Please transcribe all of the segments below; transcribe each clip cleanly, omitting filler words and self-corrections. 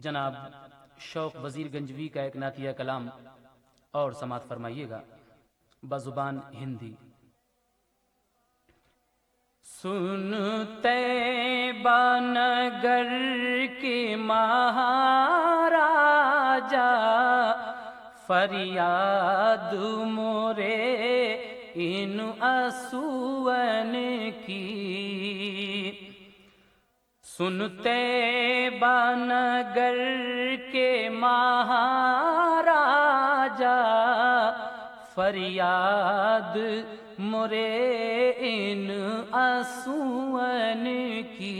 جناب شوق وزیر گنجوی کا ایک نعتیہ کلام اور سماعت فرمائیے گا بزبان ہندی۔ سنتے بانگر کے مہاراجا فریاد مورے ان اسون کی، سنتے بانگر کے مہاراجا فریاد مورے ان اسون کی،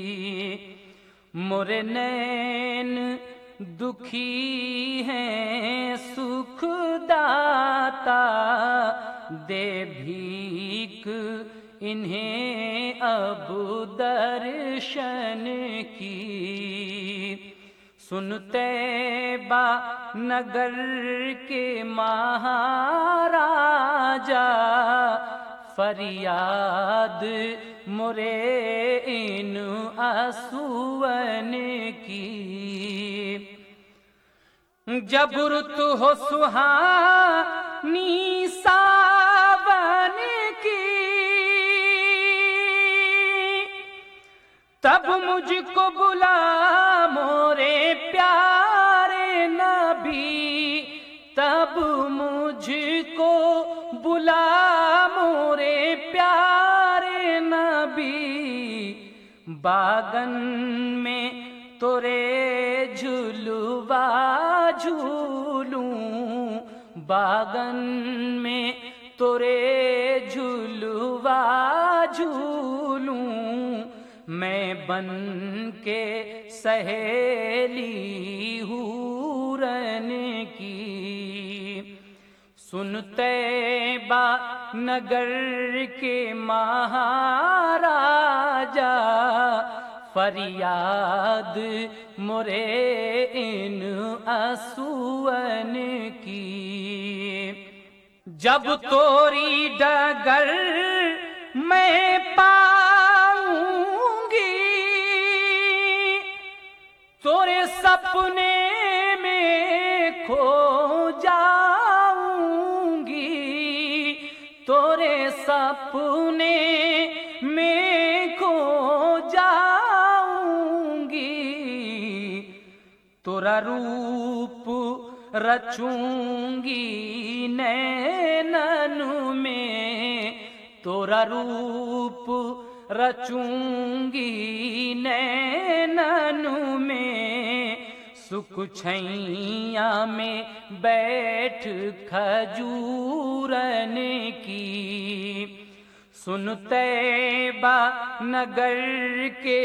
مورے نین دکھی ہیں سکھ داتا دے بھیک انہیں اب درشن کی، سنتے با نگر کے مہاراجا فریاد مورے ان اسون کی، جب رت ہو سہانی ساون کی تب مجھ کو بلا مورے پیارے نبی، تب مجھ کو بلا مورے پیارے نبی، باغن میں تورے جھلوا جھولوں، باغن میں تورے جھلوا جھولوں، میں بن کے سہیلی حورن کی، سنتے با نگر کے مہاراجا فریاد مورے ان اسون کی، جب توری ڈگر میں پاؤں گی تورے سپنے میں کھو جاؤں گی، تورے سپنے میں کھو جاؤں گی، تورا روپ رچوں گی نینن میں، تورا روپ رچوں گی نینن میں، سکھ چھیاں میں بیٹھ کھجورن کی، سنتے با نگر کے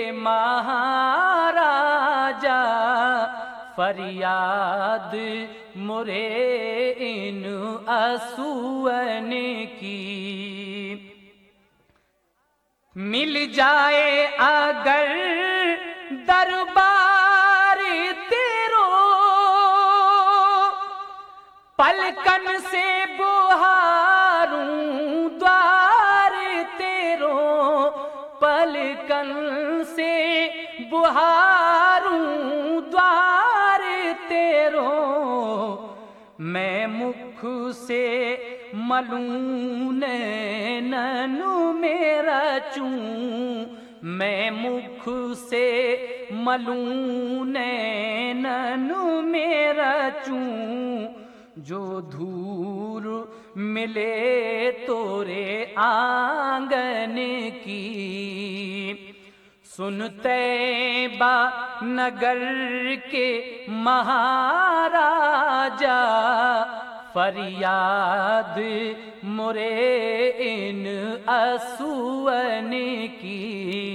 مہاراجا فریاد مورے ان اسون کی، مل جائے اگر دربار تیرو پلکن سے بہاروں دوار تیرو، پلکن سے بہاروں دوار تیرو، میں مکھ سے ملوں نینن میرا چوں، میں مکھ سے ملوں نینن میرا چوں، جو دھول ملے تورے آنگن کی، سنتے با نگر کے مہاراجا فریاد مورے ان اسون کی،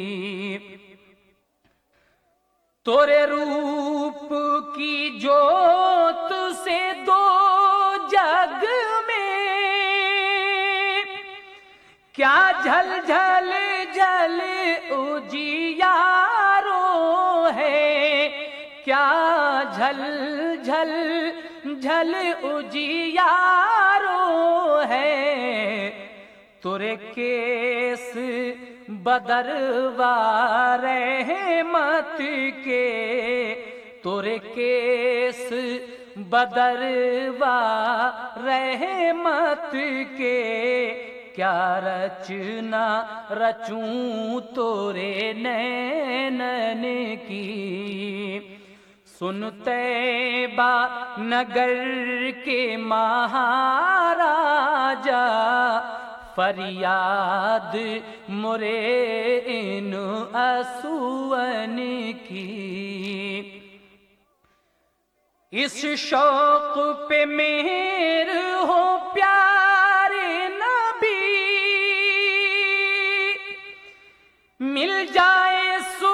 تورے روپ کی جوت سے دو جگ میں کیا جھل جھل جھل اجیارو ہے، کیا جھل جھل جھل اجیارو ہے، تورے کیس بدروا رحمت کے تورے کیس بدروا رحمت کے، کیا رچنا رچوں تورے نینن کی۔ سنتے با نگر کے مہاراجا، فریاد مرے ان اسون کی۔ اس شوق پہ مہر ہو پیارے نبی، مل جائے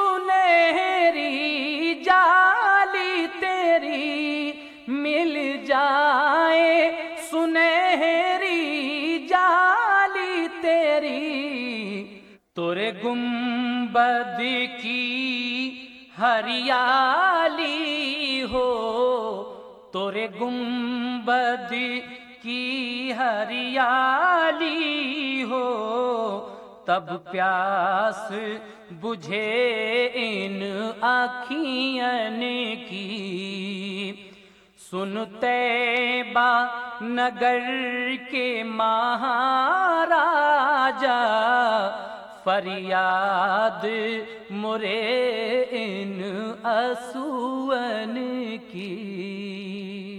سنہری جالی تیری، مل جائے سنہری جالی تیری۔ تورے گنبد کی ہریالی ہو، تورے گنبد کی ہریالی ہو، تب پیاس بجھے ان آنکھین کی۔ سنتے با نگر کے مہاراجا، فریاد مرے ان اسون کی۔